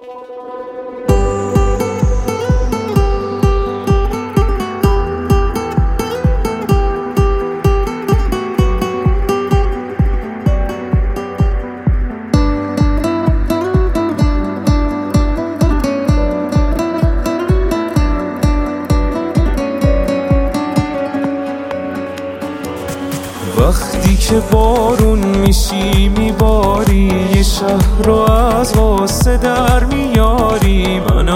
وقتی که بارون میشی میباری، یه شهر رو از غصه در میاری. من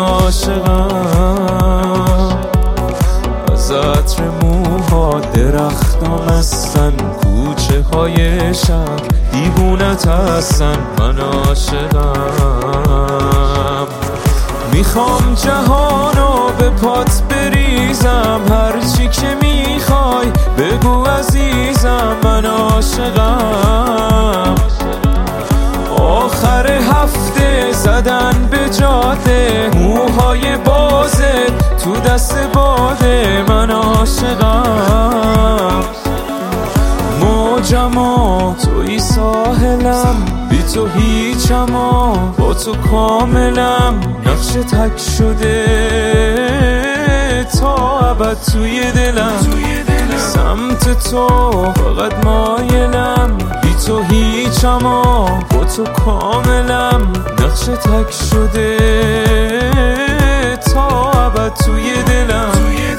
عاشقم از عطر موها، درختان هستن، کوچه های شهر دیوونت هستن. من عاشقم میخوام جهانو به پات بریزم، هرچی که میخوای بگو عزیزم. من عاشقم آخر هفته زدن به جاده، موهای بازت تو دست باده. من عاشقم موجم توی ساحلم، بی تو هیچم با تو کاملم. نقش تک شده تا ابد توی دلم، سمت تو فقط مایلم. بی تو هیچم با تو کاملم. نقش تک شده تا ابد توی دلم.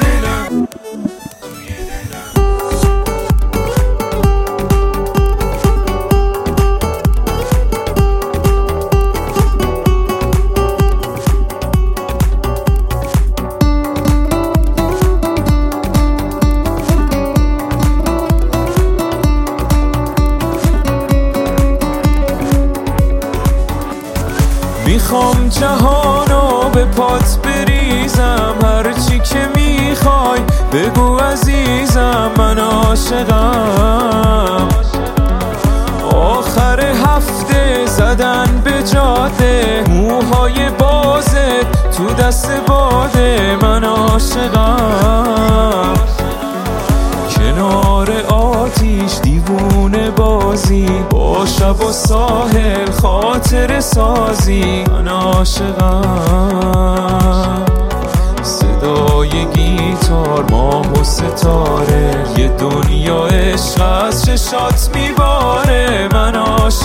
میخوام جهانو به پات بریزم، هرچی که میخوای بگو عزیزم. من عاشقم آخر هفته زدن به جاده، موهای بازت تو دست باده. من عاشقم کنار آتیش دیوونه بازی، با شب و ساحل خاطر سازی. من عاشقم صدای گیتار، ماه و ستاره، یه دنیا عشق از چشات میباره. من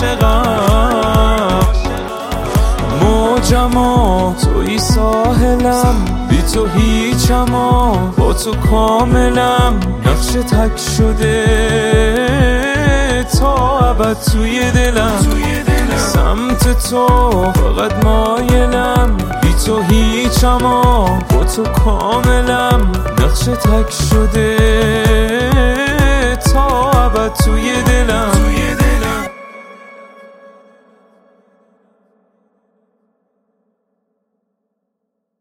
عاشقم موجم توی ساحلم، بی تو هیچم با تو کاملم. نقش تک شده تا ابد توی دلم، سمت تو فقط مایلم. بی تو هیچم با تو کاملم. نقش تک شده تا ابد توی دلم.